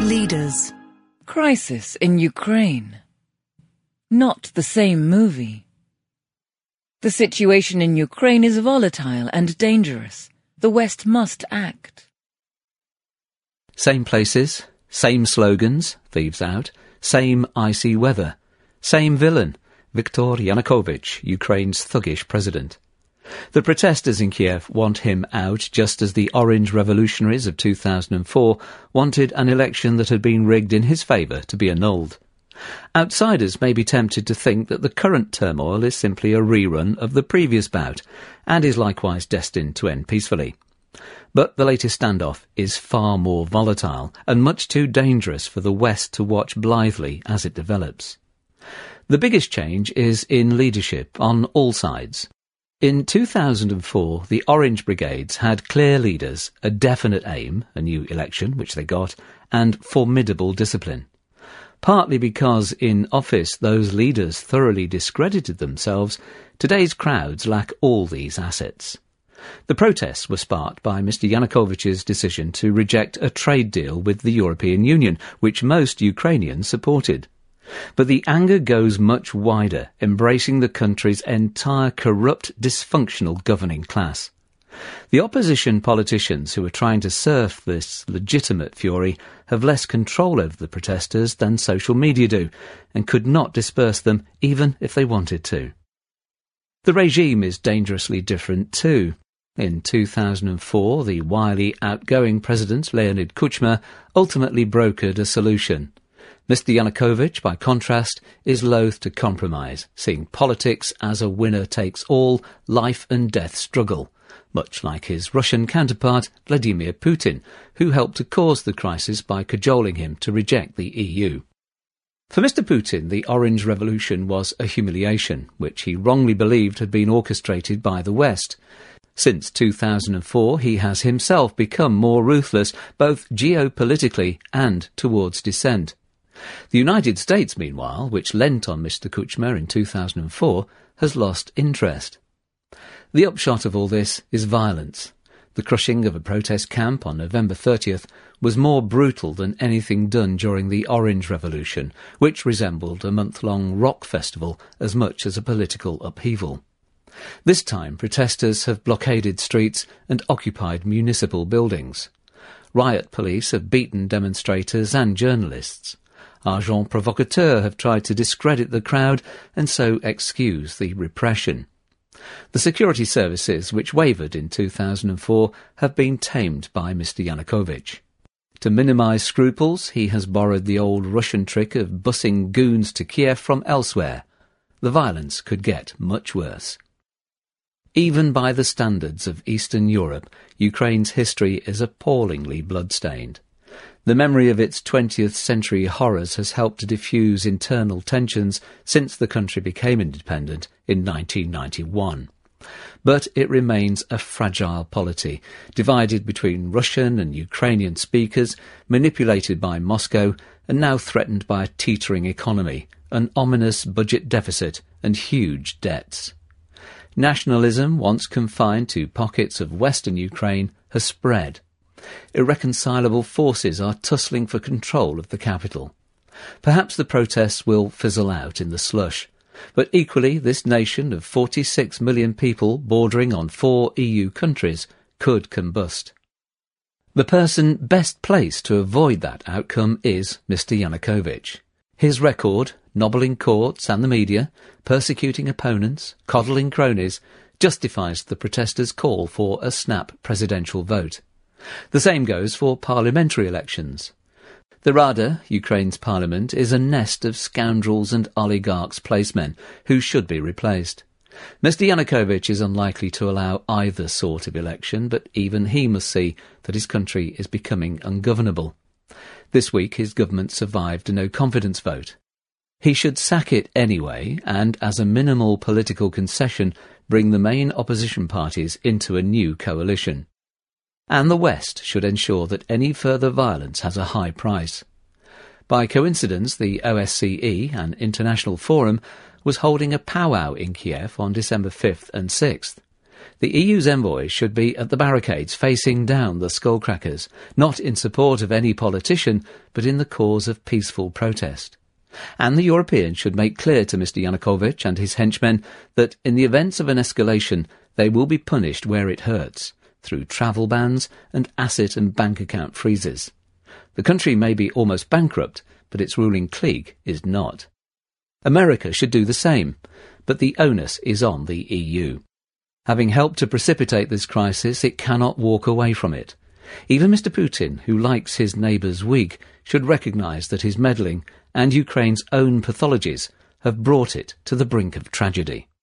Leaders. Crisis in Ukraine. Not the same movie. The situation in Ukraine is volatile and dangerous. The West must act. Same places, same slogans, thieves out, same icy weather, same villain, Viktor Yanukovych, Ukraine's thuggish president. The protesters in Kiev want him out just as the Orange Revolutionaries of 2004 wanted an election that had been rigged in his favour to be annulled. Outsiders may be tempted to think that the current turmoil is simply a rerun of the previous bout, and is likewise destined to end peacefully. But the latest standoff is far more volatile, and much too dangerous for the West to watch blithely as it develops. The biggest change is in leadership on all sides. In 2004, the Orange Brigades had clear leaders, a definite aim, a new election, which they got, and formidable discipline. Partly because in office those leaders thoroughly discredited themselves, today's crowds lack all these assets. The protests were sparked by Mr. Yanukovych's decision to reject a trade deal with the European Union, which most Ukrainians supported. But the anger goes much wider, embracing the country's entire corrupt, dysfunctional governing class. The opposition politicians who are trying to surf this legitimate fury have less control over the protesters than social media do, and could not disperse them even if they wanted to. The regime is dangerously different too. In 2004, the wily outgoing president Leonid Kuchma ultimately brokered a solution. Mr. Yanukovych, by contrast, is loath to compromise, seeing politics as a winner-takes-all, life-and-death struggle, much like his Russian counterpart Vladimir Putin, who helped to cause the crisis by cajoling him to reject the EU. For Mr. Putin, the Orange Revolution was a humiliation, which he wrongly believed had been orchestrated by the West. Since 2004, he has himself become more ruthless, both geopolitically and towards dissent. The United States, meanwhile, which lent on Mr. Kuchma in 2004, has lost interest. The upshot of all this is violence. The crushing of a protest camp on November 30th was more brutal than anything done during the Orange Revolution, which resembled a month-long rock festival as much as a political upheaval. This time, protesters have blockaded streets and occupied municipal buildings. Riot police have beaten demonstrators and journalists. Agents provocateurs have tried to discredit the crowd and so excuse the repression. The security services, which wavered in 2004, have been tamed by Mr. Yanukovych. To minimise scruples, he has borrowed the old Russian trick of busing goons to Kiev from elsewhere. The violence could get much worse. Even by the standards of Eastern Europe, Ukraine's history is appallingly blood-stained. The memory of its 20th century horrors has helped to diffuse internal tensions since the country became independent in 1991. But it remains a fragile polity, divided between Russian and Ukrainian speakers, manipulated by Moscow, and now threatened by a teetering economy, an ominous budget deficit, and huge debts. Nationalism, once confined to pockets of western Ukraine, has spread. Irreconcilable forces are tussling for control of the capital. Perhaps the protests will fizzle out in the slush, but equally this nation of 46 million people bordering on 4 EU countries could combust. The person best placed to avoid that outcome is Mr. Yanukovych. His record, nobbling courts and the media, persecuting opponents, coddling cronies, justifies the protesters' call for a snap presidential vote. The same goes for parliamentary elections. The Rada, Ukraine's parliament, is a nest of scoundrels and oligarchs' placemen who should be replaced. Mr. Yanukovych is unlikely to allow either sort of election, but even he must see that his country is becoming ungovernable. This week his government survived a no-confidence vote. He should sack it anyway, and as a minimal political concession, bring the main opposition parties into a new coalition. And the West should ensure that any further violence has a high price. By coincidence, the OSCE, an international forum, was holding a powwow in Kiev on December 5th and 6th. The EU's envoys should be at the barricades facing down the skullcrackers, not in support of any politician, but in the cause of peaceful protest. And the Europeans should make clear to Mr Yanukovych and his henchmen that in the events of an escalation they will be punished where it hurts, through travel bans and asset and bank account freezes. The country may be almost bankrupt, but its ruling clique is not. America should do the same, but the onus is on the EU. Having helped to precipitate this crisis, it cannot walk away from it. Even Mr Putin, who likes his neighbours weak, should recognise that his meddling and Ukraine's own pathologies have brought it to the brink of tragedy.